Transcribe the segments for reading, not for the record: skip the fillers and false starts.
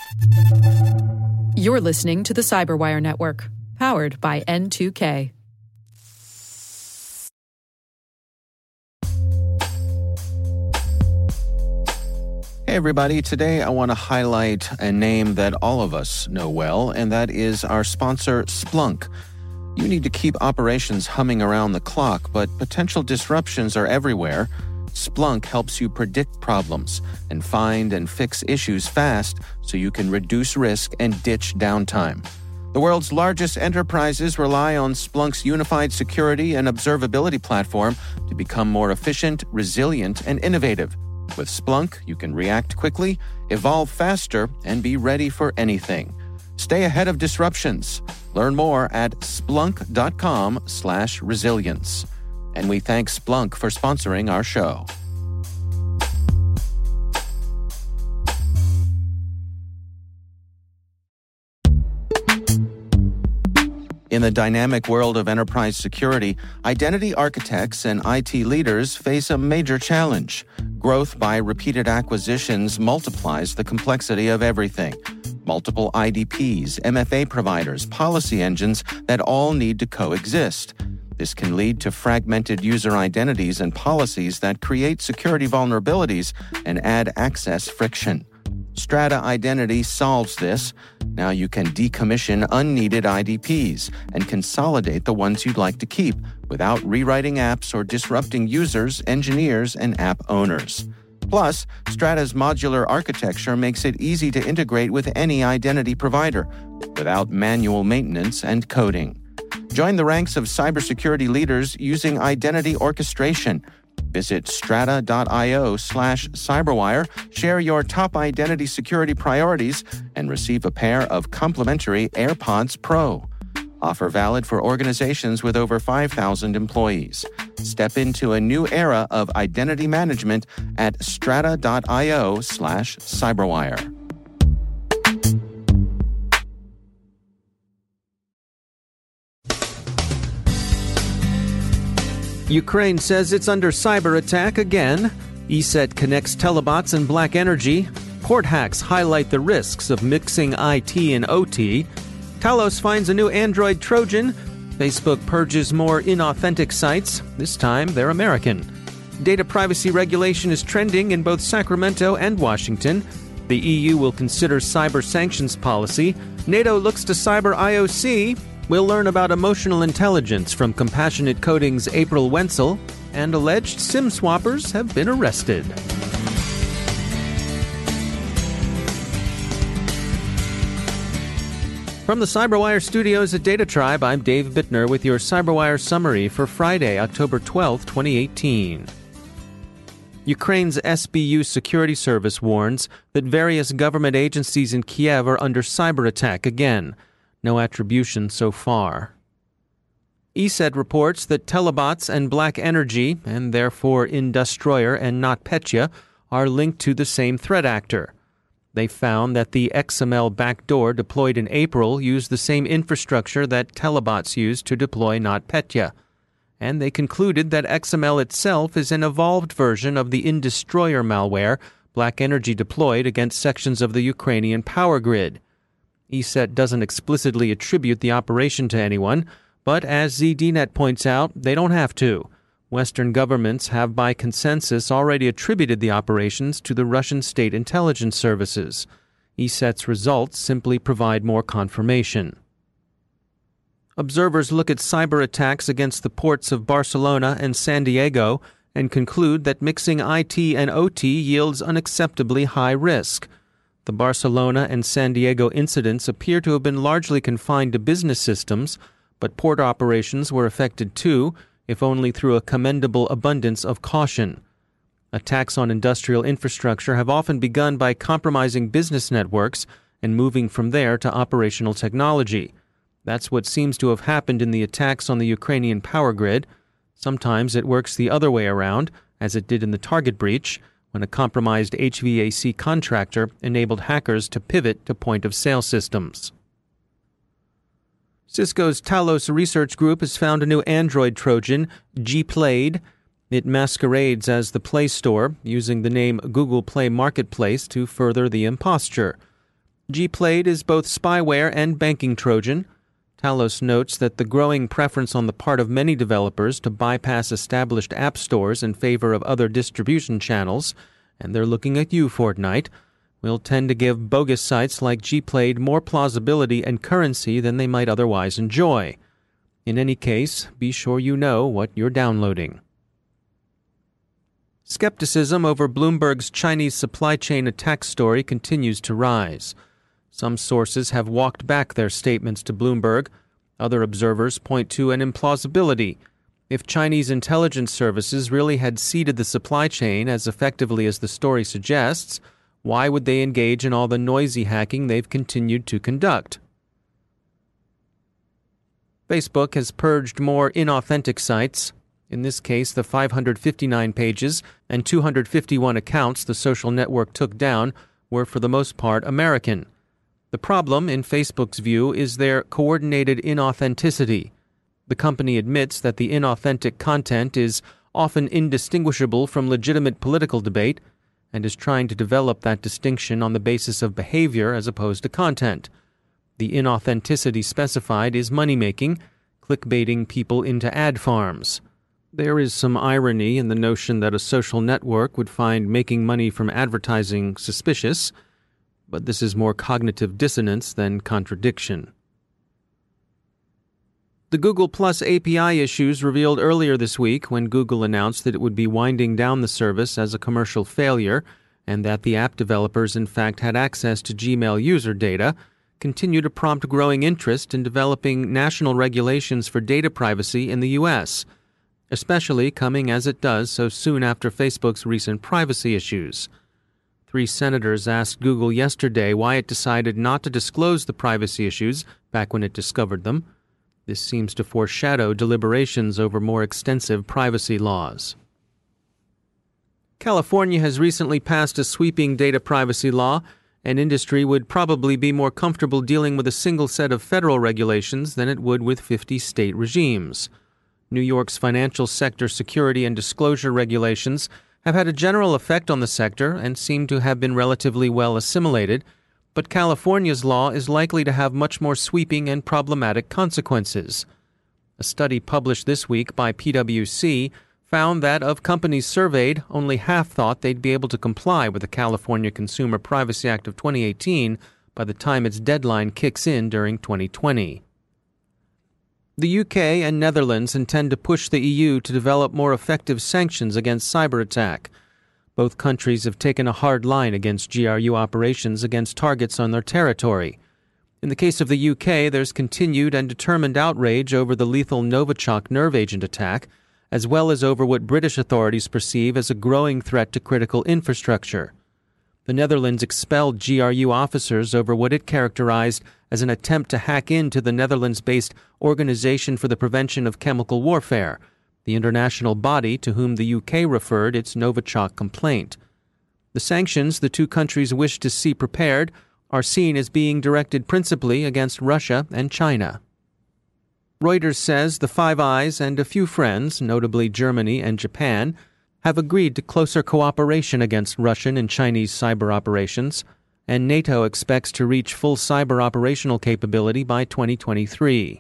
You're listening to the Cyberwire Network, powered by N2K. Hey everybody, today I want to highlight a name that all of us know well, and that is our sponsor, Splunk. You need to keep operations humming around the clock, but potential disruptions are everywhere. Splunk helps you predict problems and find and fix issues fast so you can reduce risk and ditch downtime. The world's largest enterprises rely on Splunk's unified security and observability platform to become more efficient, resilient, and innovative. With Splunk, you can react quickly, evolve faster, and be ready for anything. Stay ahead of disruptions. Learn more at splunk.com/resilience. And we thank Splunk for sponsoring our show. In the dynamic world of enterprise security, identity architects and IT leaders face a major challenge. Growth by repeated acquisitions multiplies the complexity of everything. Multiple IDPs, MFA providers, policy engines that all need to coexist. This can lead to fragmented user identities and policies that create security vulnerabilities and add access friction. Strata Identity solves this. Now you can decommission unneeded IDPs and consolidate the ones you'd like to keep without rewriting apps or disrupting users, engineers, and app owners. Plus, Strata's modular architecture makes it easy to integrate with any identity provider without manual maintenance and coding. Join the ranks of cybersecurity leaders using identity orchestration. Visit strata.io/cyberwire, share your top identity security priorities, and receive a pair of complimentary AirPods Pro. Offer valid for organizations with over 5,000 employees. Step into a new era of identity management at strata.io/cyberwire. Ukraine says it's under cyber attack again. ESET connects Telebots and Black Energy. Port hacks highlight the risks of mixing IT and OT. Talos finds a new Android Trojan. Facebook purges more inauthentic sites. This time, they're American. Data privacy regulation is trending in both Sacramento and Washington. The EU will consider cyber sanctions policy. NATO looks to cyber IOC. We'll learn about emotional intelligence from Compassionate Coding's April Wenzel, and alleged SIM swappers have been arrested. From the Cyberwire studios at Data Tribe, I'm Dave Bittner with your Cyberwire summary for Friday, October 12, 2018. Ukraine's SBU security service warns that various government agencies in Kiev are under cyber attack again. No attribution so far. ESET reports that Telebots and Black Energy, and therefore Industroyer and NotPetya, are linked to the same threat actor. They found that the XML backdoor deployed in April used the same infrastructure that Telebots used to deploy NotPetya. And they concluded that XML itself is an evolved version of the Industroyer malware Black Energy deployed against sections of the Ukrainian power grid. ESET doesn't explicitly attribute the operation to anyone, but as ZDNet points out, they don't have to. Western governments have by consensus already attributed the operations to the Russian state intelligence services. ESET's results simply provide more confirmation. Observers look at cyber attacks against the ports of Barcelona and San Diego and conclude that mixing IT and OT yields unacceptably high risk. The Barcelona and San Diego incidents appear to have been largely confined to business systems, but port operations were affected too, if only through a commendable abundance of caution. Attacks on industrial infrastructure have often begun by compromising business networks and moving from there to operational technology. That's what seems to have happened in the attacks on the Ukrainian power grid. Sometimes it works the other way around, as it did in the Target breach, when a compromised HVAC contractor enabled hackers to pivot to point-of-sale systems. Cisco's Talos Research Group has found a new Android Trojan, Gplayed. It masquerades as the Play Store, using the name Google Play Marketplace to further the imposture. Gplade is both spyware and banking Trojan. Talos notes that the growing preference on the part of many developers to bypass established app stores in favor of other distribution channels, and they're looking at you, Fortnite, will tend to give bogus sites like Gplade more plausibility and currency than they might otherwise enjoy. In any case, be sure you know what you're downloading. Skepticism over Bloomberg's Chinese supply chain attack story continues to rise. Some sources have walked back their statements to Bloomberg. Other observers point to an implausibility. If Chinese intelligence services really had seeded the supply chain as effectively as the story suggests, why would they engage in all the noisy hacking they've continued to conduct? Facebook has purged more inauthentic sites. In this case, the 559 pages and 251 accounts the social network took down were for the most part American. The problem, in Facebook's view, is their coordinated inauthenticity. The company admits that the inauthentic content is often indistinguishable from legitimate political debate and is trying to develop that distinction on the basis of behavior as opposed to content. The inauthenticity specified is money-making, clickbaiting people into ad farms. There is some irony in the notion that a social network would find making money from advertising suspicious, but this is more cognitive dissonance than contradiction. The Google Plus API issues revealed earlier this week when Google announced that it would be winding down the service as a commercial failure and that the app developers in fact had access to Gmail user data continue to prompt growing interest in developing national regulations for data privacy in the U.S., especially coming as it does so soon after Facebook's recent privacy issues. 3 senators asked Google yesterday why it decided not to disclose the privacy issues back when it discovered them. This seems to foreshadow deliberations over more extensive privacy laws. California has recently passed a sweeping data privacy law, and industry would probably be more comfortable dealing with a single set of federal regulations than it would with 50 state regimes. New York's financial sector security and disclosure regulations have had a general effect on the sector and seem to have been relatively well assimilated, but California's law is likely to have much more sweeping and problematic consequences. A study published this week by PwC found that of companies surveyed, only half thought they'd be able to comply with the California Consumer Privacy Act of 2018 by the time its deadline kicks in during 2020. The UK and Netherlands intend to push the EU to develop more effective sanctions against cyber attack. Both countries have taken a hard line against GRU operations against targets on their territory. In the case of the UK, there's continued and determined outrage over the lethal Novichok nerve agent attack, as well as over what British authorities perceive as a growing threat to critical infrastructure. The Netherlands expelled GRU officers over what it characterized as an attempt to hack into the Netherlands-based Organization for the Prevention of Chemical Warfare, the international body to whom the UK referred its Novichok complaint. The sanctions the two countries wish to see prepared are seen as being directed principally against Russia and China. Reuters says the Five Eyes and a few friends, notably Germany and Japan, have agreed to closer cooperation against Russian and Chinese cyber operations, and NATO expects to reach full cyber operational capability by 2023.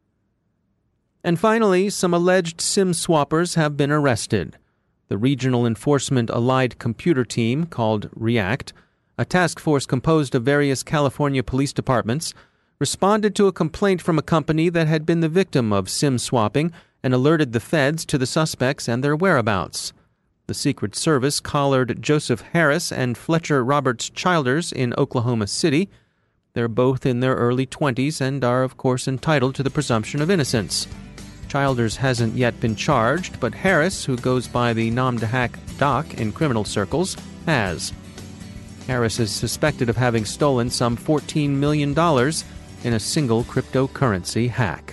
And finally, some alleged SIM swappers have been arrested. The Regional Enforcement Allied Computer Team, called REACT, a task force composed of various California police departments, responded to a complaint from a company that had been the victim of SIM swapping and alerted the feds to the suspects and their whereabouts. The Secret Service collared Joseph Harris and Fletcher Roberts Childers in Oklahoma City. They're both in their early 20s and are, of course, entitled to the presumption of innocence. Childers hasn't yet been charged, but Harris, who goes by the nom de hack Doc in criminal circles, has. Harris is suspected of having stolen some $14 million in a single cryptocurrency hack.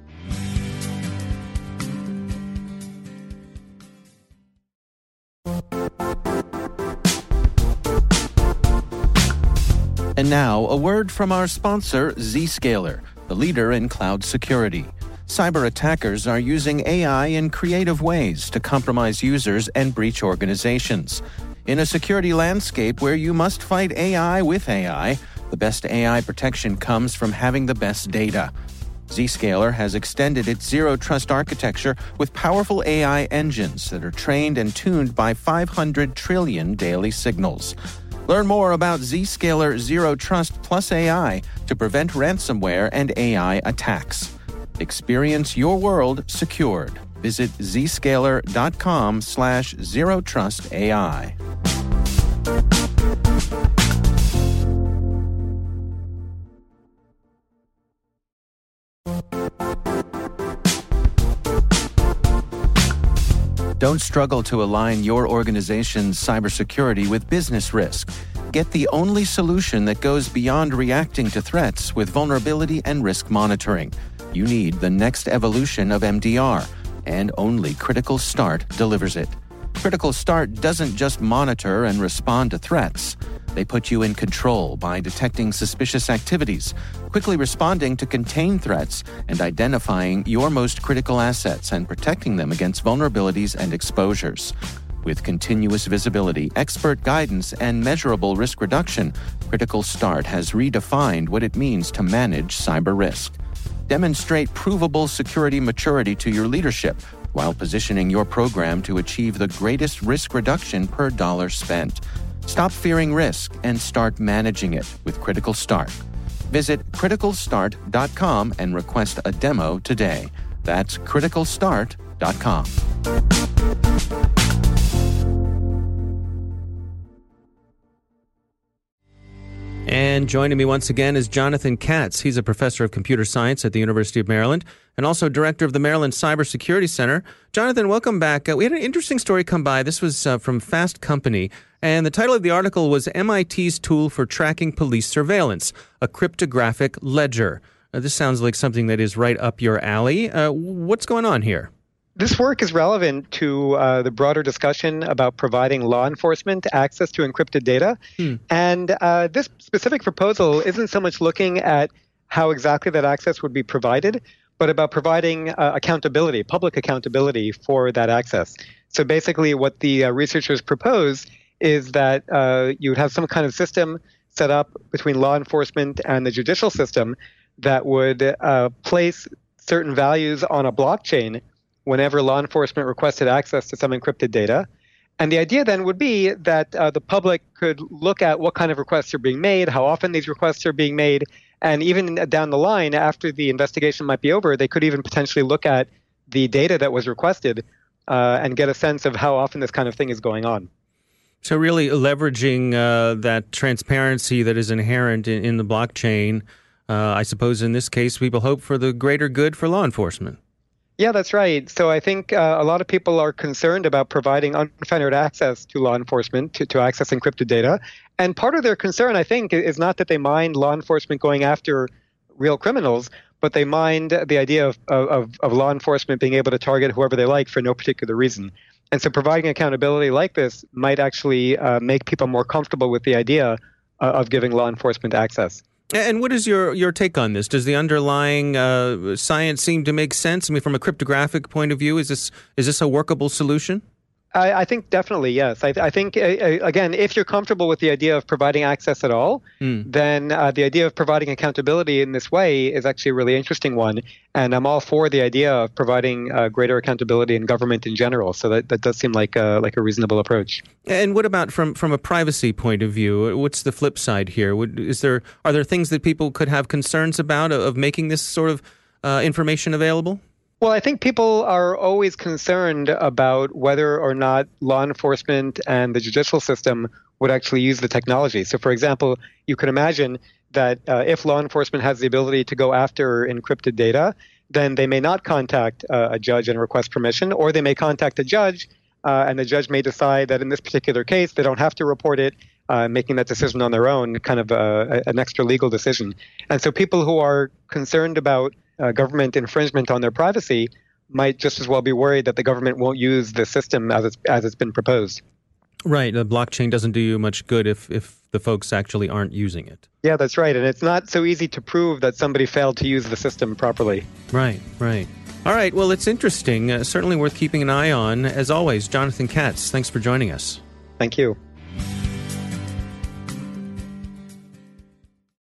And now, a word from our sponsor, Zscaler, the leader in cloud security. Cyber attackers are using AI in creative ways to compromise users and breach organizations. In a security landscape where you must fight AI with AI, The best AI protection comes from having the best data. Zscaler has extended its Zero Trust architecture with powerful AI engines that are trained and tuned by 500 trillion daily signals. Learn more about Zscaler Zero Trust Plus AI to prevent ransomware and AI attacks. Experience your world secured. Visit zscaler.com/zerotrustai. Don't struggle to align your organization's cybersecurity with business risk. Get the only solution that goes beyond reacting to threats with vulnerability and risk monitoring. You need the next evolution of MDR, and only Critical Start delivers it. Critical Start doesn't just monitor and respond to threats. They put you in control by detecting suspicious activities, quickly responding to contain threats, and identifying your most critical assets and protecting them against vulnerabilities and exposures. With continuous visibility, expert guidance, and measurable risk reduction, Critical Start has redefined what it means to manage cyber risk. Demonstrate provable security maturity to your leadership while positioning your program to achieve the greatest risk reduction per dollar spent. Stop fearing risk and start managing it with Critical Start. Visit criticalstart.com and request a demo today. That's criticalstart.com. And joining me once again is Jonathan Katz. He's a professor of computer science at the University of Maryland and also director of the Maryland Cybersecurity Center. Jonathan, welcome back. We had an interesting story come by. This was from Fast Company, and the title of the article was MIT's Tool for Tracking Police Surveillance, a Cryptographic Ledger. This sounds like something that is right up your alley. What's going on here? This work is relevant to the broader discussion about providing law enforcement access to encrypted data. And this specific proposal isn't so much looking at how exactly that access would be provided, but about providing accountability, public accountability for that access. So basically what the researchers propose is that you would have some kind of system set up between law enforcement and the judicial system that would place certain values on a blockchain whenever law enforcement requested access to some encrypted data. And the idea then would be that the public could look at what kind of requests are being made, how often these requests are being made, and even down the line, after the investigation might be over, they could even potentially look at the data that was requested and get a sense of how often this kind of thing is going on. So really leveraging that transparency that is inherent in the blockchain, I suppose in this case, people hope for the greater good for law enforcement. Yeah, that's right. So I think a lot of people are concerned about providing unfettered access to law enforcement to access encrypted data. And part of their concern, I think, is not that they mind law enforcement going after real criminals, but they mind the idea of law enforcement being able to target whoever they like for no particular reason. And so providing accountability like this might actually make people more comfortable with the idea of giving law enforcement access. And what is your take on this? Does the underlying science seem to make sense? I mean, from a cryptographic point of view, is this a workable solution? I think definitely, yes. I think, again, if you're comfortable with the idea of providing access at all, then the idea of providing accountability in this way is actually a really interesting one. And I'm all for the idea of providing greater accountability in government in general. So that does seem like a reasonable approach. And what about from a privacy point of view? What's the flip side here? Are there things that people could have concerns about of making this sort of information available? Well, I think people are always concerned about whether or not law enforcement and the judicial system would actually use the technology. So, for example, you could imagine that if law enforcement has the ability to go after encrypted data, then they may not contact a judge and request permission, or they may contact a judge, and the judge may decide that in this particular case, they don't have to report it, making that decision on their own, kind of an extra legal decision. And so people who are concerned about government infringement on their privacy might just as well be worried that the government won't use the system as it's been proposed. Right. The blockchain doesn't do you much good if the folks actually aren't using it. Yeah, that's right. And it's not so easy to prove that somebody failed to use the system properly. Right. All right. Well, it's interesting. Certainly worth keeping an eye on. As always, Jonathan Katz, thanks for joining us. Thank you.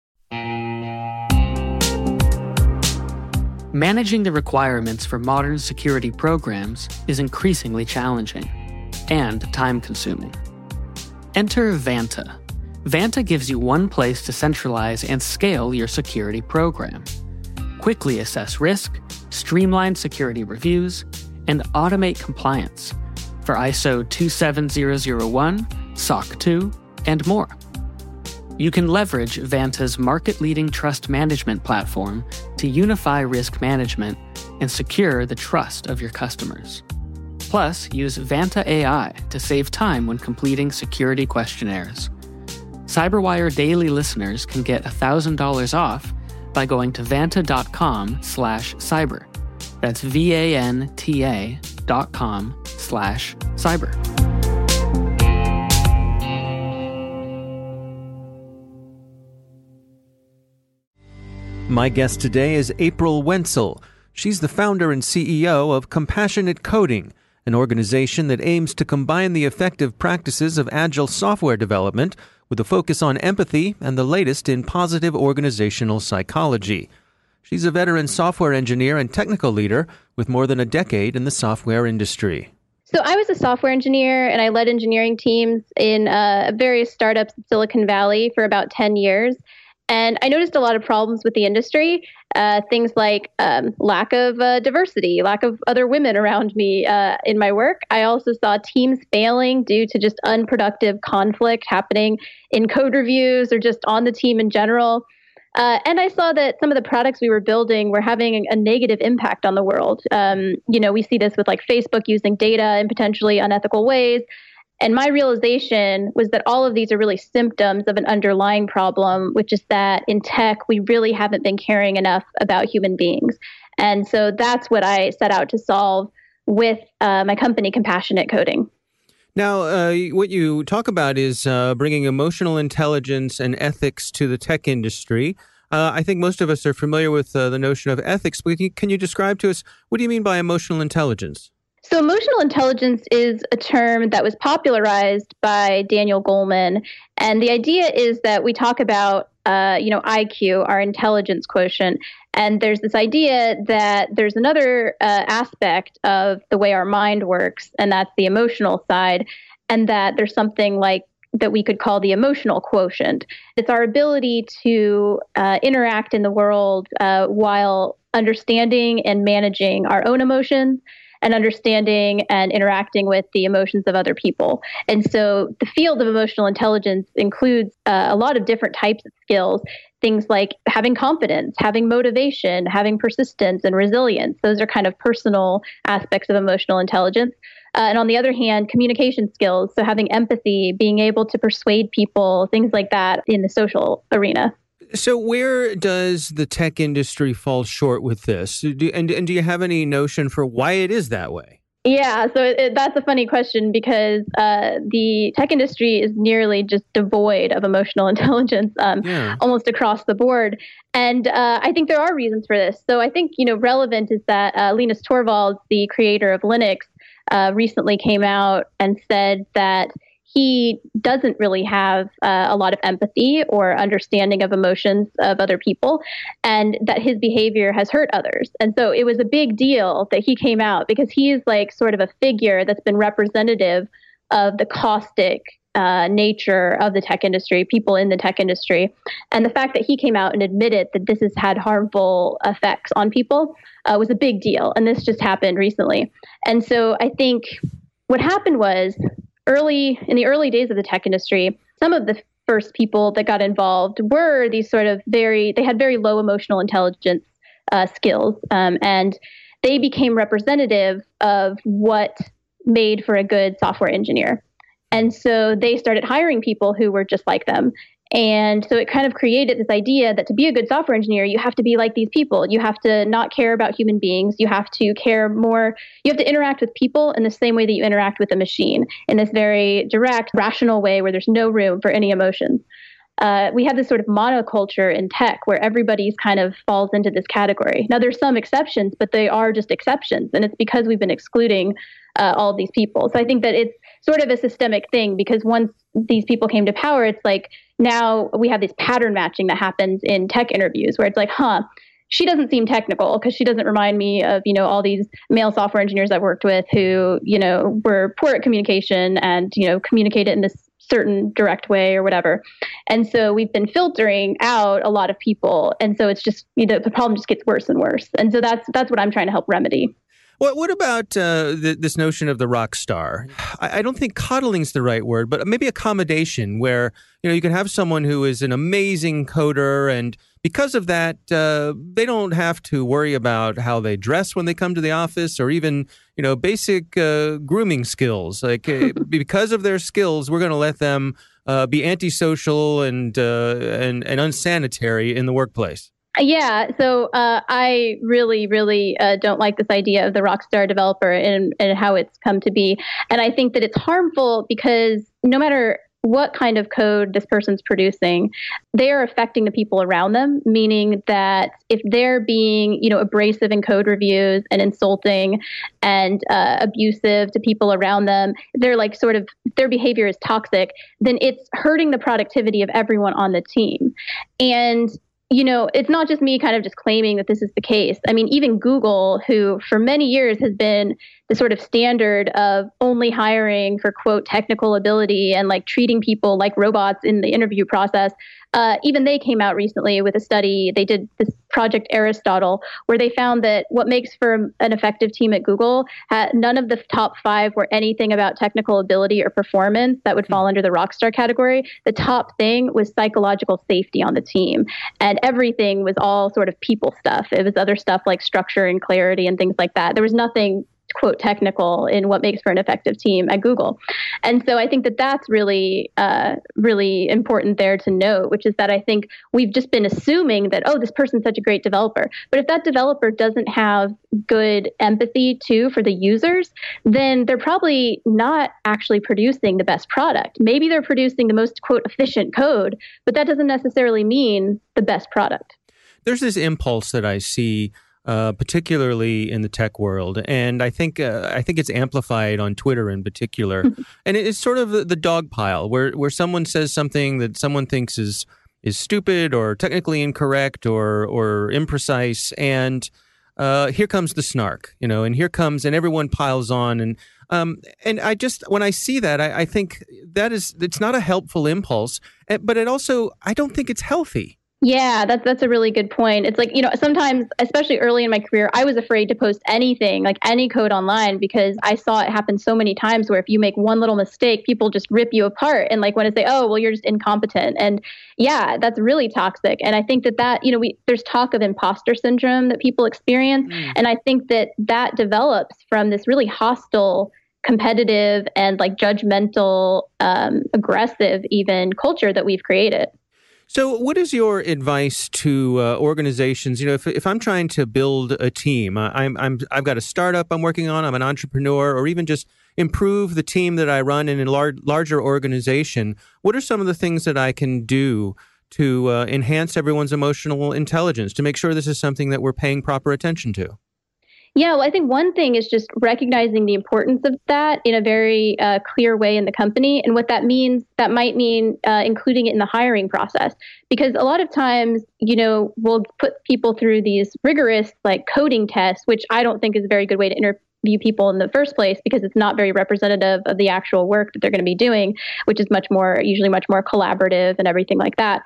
Managing the requirements for modern security programs is increasingly challenging and time-consuming. Enter Vanta. Vanta gives you one place to centralize and scale your security program. Quickly assess risk, streamline security reviews, and automate compliance for ISO 27001, SOC 2, and more. You can leverage Vanta's market-leading trust management platform to unify risk management and secure the trust of your customers. Plus, use Vanta AI to save time when completing security questionnaires. CyberWire Daily listeners can get $1,000 off by going to vanta.com/cyber. That's VANTA.com/cyber. My guest today is April Wenzel. She's the founder and CEO of Compassionate Coding, an organization that aims to combine the effective practices of agile software development with a focus on empathy and the latest in positive organizational psychology. She's a veteran software engineer and technical leader with more than a decade in the software industry. So I was a software engineer, and I led engineering teams in various startups in Silicon Valley for about 10 years. And I noticed a lot of problems with the industry, things like lack of diversity, lack of other women around me in my work. I also saw teams failing due to just unproductive conflict happening in code reviews or just on the team in general. And I saw that some of the products we were building were having a negative impact on the world. We see this with like Facebook using data in potentially unethical ways. And my realization was that all of these are really symptoms of an underlying problem, which is that in tech, we really haven't been caring enough about human beings. And so that's what I set out to solve with my company, Compassionate Coding. Now, what you talk about is bringing emotional intelligence and ethics to the tech industry. I think most of us are familiar with the notion of ethics, but can you describe to us, what do you mean by emotional intelligence? So emotional intelligence is a term that was popularized by Daniel Goleman. And the idea is that we talk about, IQ, our intelligence quotient. And there's this idea that there's another aspect of the way our mind works, and that's the emotional side. And that there's something like that we could call the emotional quotient. It's our ability to interact in the world while understanding and managing our own emotions, and understanding and interacting with the emotions of other people. And so the field of emotional intelligence includes a lot of different types of skills, things like having confidence, having motivation, having persistence and resilience. Those are kind of personal aspects of emotional intelligence. And on the other hand, communication skills, so having empathy, being able to persuade people, things like that in the social arena. So where does the tech industry fall short with this? Do you have any notion for why it is that way? Yeah, so that's a funny question because the tech industry is nearly just devoid of emotional intelligence almost across the board. And I think there are reasons for this. So I think, relevant is that Linus Torvalds, the creator of Linux, recently came out and said that he doesn't really have a lot of empathy or understanding of emotions of other people, and that his behavior has hurt others. And so it was a big deal that he came out because he is like sort of a figure that's been representative of the caustic nature of the tech industry, people in the tech industry. And the fact that he came out and admitted that this has had harmful effects on people was a big deal. And this just happened recently. And so I think what happened was, in the early days of the tech industry, some of the first people that got involved were these sort of they had very low emotional intelligence skills, and they became representative of what made for a good software engineer. And so they started hiring people who were just like them. And so it kind of created this idea that to be a good software engineer, you have to be like these people. You have to not care about human beings. You have to care more. You have to interact with people in the same way that you interact with a machine, in this very direct, rational way where there's no room for any emotions. We have this sort of monoculture in tech where everybody's kind of falls into this category. Now, there's some exceptions, but they are just exceptions. And it's because we've been excluding all of these people. So I think that it's sort of a systemic thing because once these people came to power, it's like now we have this pattern matching that happens in tech interviews where it's like, she doesn't seem technical because she doesn't remind me of, all these male software engineers I've worked with who, were poor at communication and, communicated in this certain direct way or whatever. And so we've been filtering out a lot of people. And so it's just, the problem just gets worse and worse. And so that's what I'm trying to help remedy. What about this notion of the rock star? I don't think coddling's the right word, but maybe accommodation, where you can have someone who is an amazing coder, and because of that, they don't have to worry about how they dress when they come to the office, or even basic grooming skills. Like because of their skills, we're going to let them be antisocial and unsanitary in the workplace. Yeah, so I really, really don't like this idea of the rockstar developer and how it's come to be. And I think that it's harmful because no matter what kind of code this person's producing, they are affecting the people around them, meaning that if they're being, abrasive in code reviews and insulting and abusive to people around them, they're like their behavior is toxic, then it's hurting the productivity of everyone on the team. And it's not just me kind of just claiming that this is the case. I mean, even Google, who for many years has been the sort of standard of only hiring for, quote, technical ability and like treating people like robots in the interview process, even they came out recently with a study. They did this Project Aristotle, where they found that what makes for an effective team at Google, none of the top 5 were anything about technical ability or performance that would fall under the rockstar category. The top thing was psychological safety on the team. And everything was all sort of people stuff. It was other stuff like structure and clarity and things like that. There was nothing, quote, technical in what makes for an effective team at Google. And so I think that that's really, really important there to note, which is that I think we've just been assuming that, this person's such a great developer. But if that developer doesn't have good empathy too for the users, then they're probably not actually producing the best product. Maybe they're producing the most, quote, efficient code, but that doesn't necessarily mean the best product. There's this impulse that I see particularly in the tech world, and I think it's amplified on Twitter in particular. And it's sort of the dog pile where someone says something that someone thinks is stupid or technically incorrect or imprecise, and here comes the snark, and and everyone piles on, and I just, when I see that, I think it's not a helpful impulse, but I don't think it's healthy. Yeah, that's a really good point. It's like, sometimes, especially early in my career, I was afraid to post anything, like any code online, because I saw it happen so many times where if you make one little mistake, people just rip you apart and want to say, oh, well, you're just incompetent. And yeah, that's really toxic. And I think that there's talk of imposter syndrome that people experience. And I think that develops from this really hostile, competitive, and judgmental, aggressive even culture that we've created. So what is your advice to organizations? If I'm trying to build a team, I've got a startup I'm working on, I'm an entrepreneur, or even just improve the team that I run in a larger organization, what are some of the things that I can do to enhance everyone's emotional intelligence, to make sure this is something that we're paying proper attention to? Yeah, well, I think one thing is just recognizing the importance of that in a very clear way in the company. And what that means, that might mean including it in the hiring process. Because a lot of times, we'll put people through these rigorous coding tests, which I don't think is a very good way to interview people in the first place, because it's not very representative of the actual work that they're going to be doing, which is usually much more collaborative and everything like that.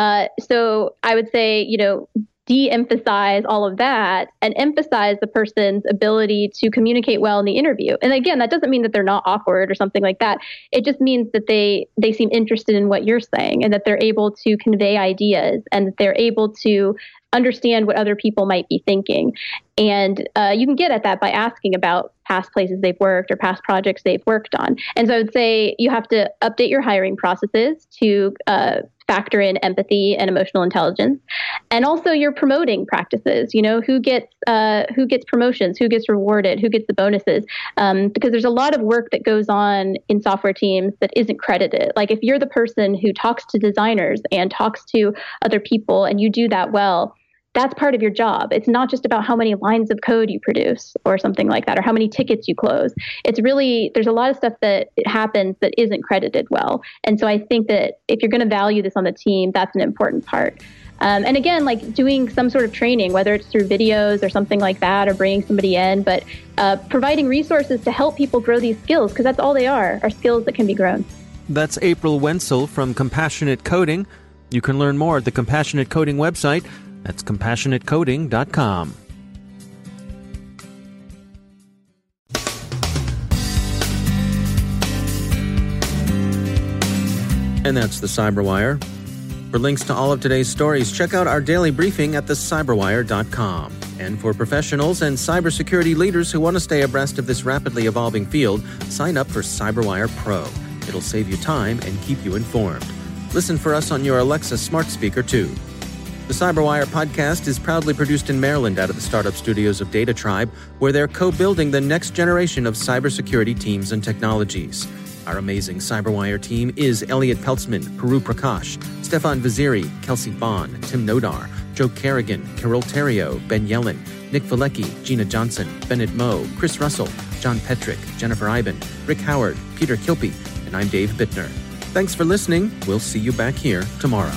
So I would say, de-emphasize all of that and emphasize the person's ability to communicate well in the interview. And again, that doesn't mean that they're not awkward or something like that. It just means that they seem interested in what you're saying, and that they're able to convey ideas, and that they're able to understand what other people might be thinking. And you can get at that by asking about past places they've worked or past projects they've worked on. And so I would say you have to update your hiring processes to factor in empathy and emotional intelligence, and also your promoting practices. Who gets promotions, who gets rewarded, who gets the bonuses, because there's a lot of work that goes on in software teams that isn't credited. Like if you're the person who talks to designers and talks to other people, and you do that well, that's part of your job. It's not just about how many lines of code you produce or something like that, or how many tickets you close. It's really, there's a lot of stuff that happens that isn't credited well. And so I think that if you're going to value this on the team, that's an important part. And again, like doing some sort of training, whether it's through videos or something like that, or bringing somebody in, but providing resources to help people grow these skills, because that's all they are skills that can be grown. That's April Wenzel from Compassionate Coding. You can learn more at the Compassionate Coding website. That's compassionatecoding.com. And that's the Cyberwire. For links to all of today's stories, check out our daily briefing at thecyberwire.com. And for professionals and cybersecurity leaders who want to stay abreast of this rapidly evolving field, sign up for CyberWire Pro. It'll save you time and keep you informed. Listen for us on your Alexa smart speaker, too. The Cyberwire podcast is proudly produced in Maryland out of the startup studios of Data Tribe, where they're co-building the next generation of cybersecurity teams and technologies. Our amazing Cyberwire team is Elliot Peltzman, Puru Prakash, Stefan Vaziri, Kelsey Bond, Tim Nodar, Joe Kerrigan, Carol Terrio, Ben Yellen, Nick Valecki, Gina Johnson, Bennett Moe, Chris Russell, John Petrick, Jennifer Iben, Rick Howard, Peter Kilpie, and I'm Dave Bittner. Thanks for listening. We'll see you back here tomorrow.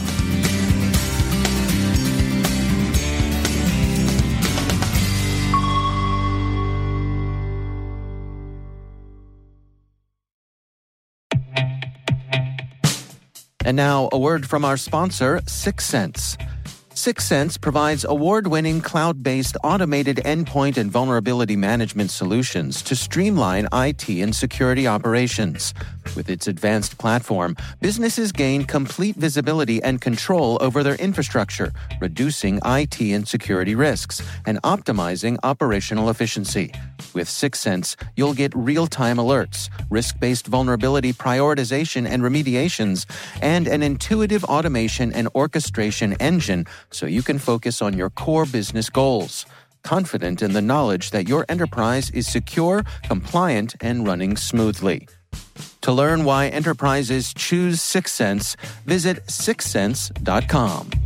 And now, a word from our sponsor, Syxsense. Syxsense provides award-winning cloud-based automated endpoint and vulnerability management solutions to streamline IT and security operations. With its advanced platform, businesses gain complete visibility and control over their infrastructure, reducing IT and security risks and optimizing operational efficiency. With Syxsense, you'll get real-time alerts, risk-based vulnerability prioritization and remediations, and an intuitive automation and orchestration engine so you can focus on your core business goals, confident in the knowledge that your enterprise is secure, compliant, and running smoothly. To learn why enterprises choose Syxsense, visit syxsense.com.